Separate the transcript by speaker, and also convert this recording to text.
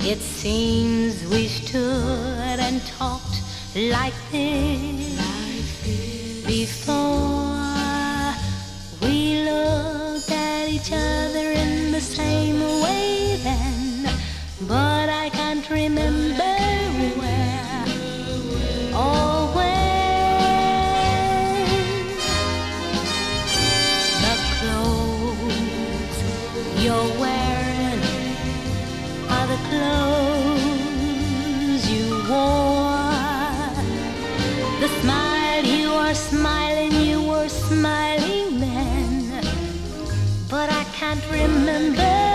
Speaker 1: It seems we stood and talked like this before we looked at each other in the same way then, but I can't remember where or when. The clothes you're wearing are the clothes you wore. The smile you are smiling, you were smiling then, but I can't remember